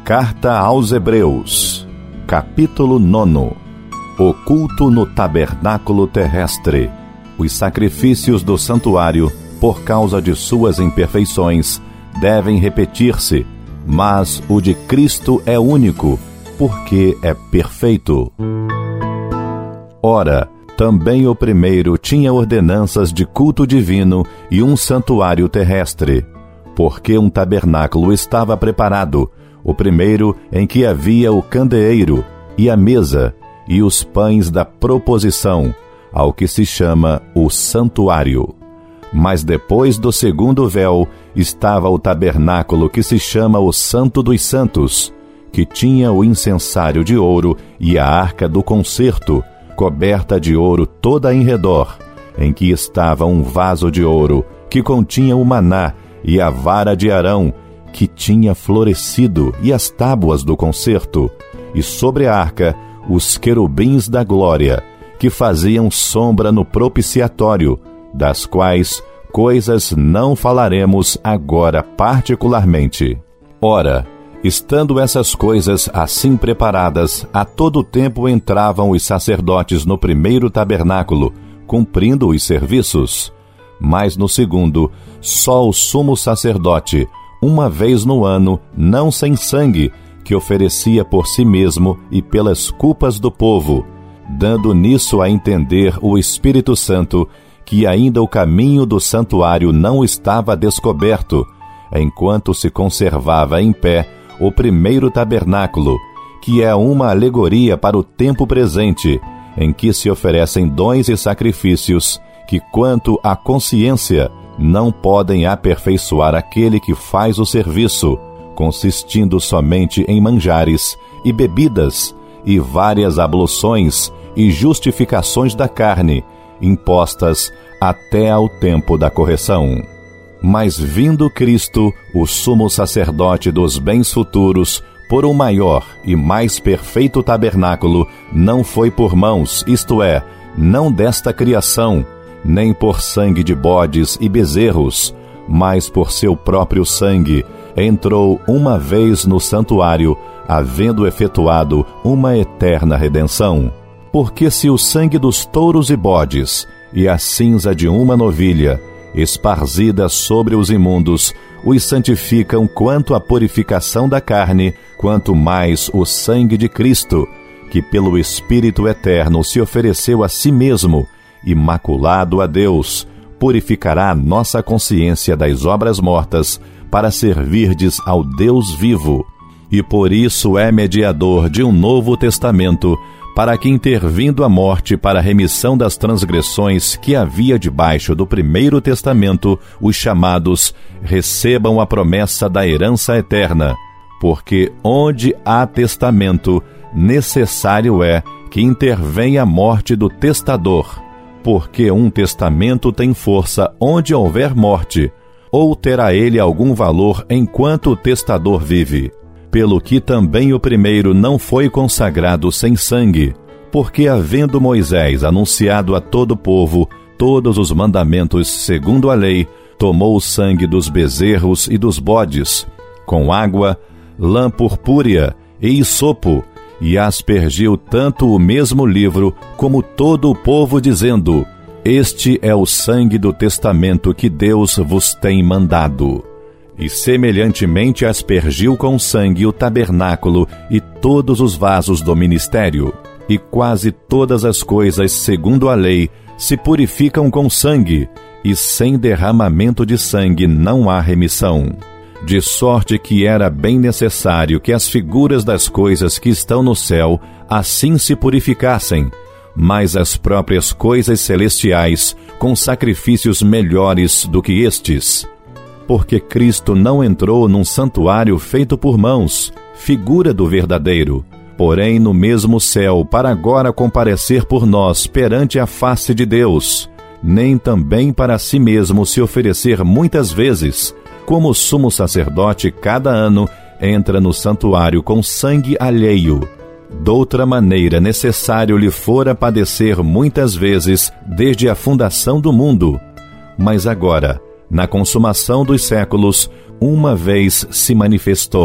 Carta aos Hebreus, capítulo 9. O culto no tabernáculo terrestre. Os sacrifícios do santuário, por causa de suas imperfeições, devem repetir-se, mas o de Cristo é único, porque é perfeito. Ora, também o primeiro tinha ordenanças de culto divino e um santuário terrestre, porque um tabernáculo estava preparado, o primeiro em que havia o candeeiro e a mesa e os pães da proposição, ao que se chama o santuário. Mas depois do segundo véu estava o tabernáculo que se chama o Santo dos Santos, que tinha o incensário de ouro e a arca do concerto, coberta de ouro toda em redor, em que estava um vaso de ouro que continha o maná e a vara de Arão, que tinha florescido, e as tábuas do concerto, e sobre a arca os querubins da glória, que faziam sombra no propiciatório, das quais coisas não falaremos agora particularmente. Ora, estando essas coisas assim preparadas, a todo tempo entravam os sacerdotes no primeiro tabernáculo, cumprindo os serviços. Mas no segundo, só o sumo sacerdote, uma vez no ano, não sem sangue, que oferecia por si mesmo e pelas culpas do povo, dando nisso a entender o Espírito Santo que ainda o caminho do santuário não estava descoberto, enquanto se conservava em pé o primeiro tabernáculo, que é uma alegoria para o tempo presente, em que se oferecem dons e sacrifícios que, quanto à consciência, não podem aperfeiçoar aquele que faz o serviço, consistindo somente em manjares e bebidas e várias abluções e justificações da carne, impostas até ao tempo da correção. Mas vindo Cristo, o sumo sacerdote dos bens futuros, por um maior e mais perfeito tabernáculo, não foi por mãos, isto é, não desta criação, nem por sangue de bodes e bezerros, mas por seu próprio sangue, entrou uma vez no santuário, havendo efetuado uma eterna redenção. Porque se o sangue dos touros e bodes, e a cinza de uma novilha, esparzida sobre os imundos, os santificam quanto à purificação da carne, quanto mais o sangue de Cristo, que pelo Espírito eterno se ofereceu a si mesmo, imaculado a Deus, purificará a nossa consciência das obras mortas, para servirdes ao Deus vivo. E por isso é mediador de um novo testamento, para que, intervindo a morte para a remissão das transgressões que havia debaixo do primeiro testamento, os chamados recebam a promessa da herança eterna. Porque onde há testamento, necessário é que intervenha a morte do testador. Porque um testamento tem força onde houver morte, ou terá ele algum valor enquanto o testador vive? Pelo que também o primeiro não foi consagrado sem sangue, porque havendo Moisés anunciado a todo o povo todos os mandamentos segundo a lei, tomou o sangue dos bezerros e dos bodes, com água, lã purpúrea e hisopo, e aspergiu tanto o mesmo livro como todo o povo, dizendo: Este é o sangue do testamento que Deus vos tem mandado. E semelhantemente aspergiu com sangue o tabernáculo e todos os vasos do ministério. E quase todas as coisas, segundo a lei, se purificam com sangue, e sem derramamento de sangue não há remissão. De sorte que era bem necessário que as figuras das coisas que estão no céu assim se purificassem, mas as próprias coisas celestiais com sacrifícios melhores do que estes. Porque Cristo não entrou num santuário feito por mãos, figura do verdadeiro, porém no mesmo céu, para agora comparecer por nós perante a face de Deus, nem também para si mesmo se oferecer muitas vezes, como o sumo sacerdote cada ano entra no santuário com sangue alheio. Doutra maneira necessário lhe fora padecer muitas vezes desde a fundação do mundo. Mas agora, na consumação dos séculos, uma vez se manifestou,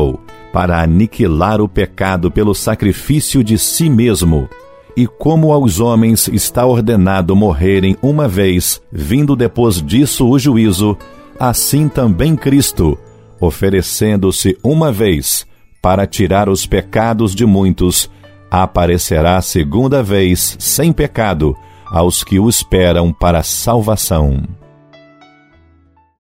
para aniquilar o pecado pelo sacrifício de si mesmo. E como aos homens está ordenado morrerem uma vez, vindo depois disso o juízo, assim também Cristo, oferecendo-se uma vez para tirar os pecados de muitos, aparecerá segunda vez sem pecado aos que o esperam para a salvação.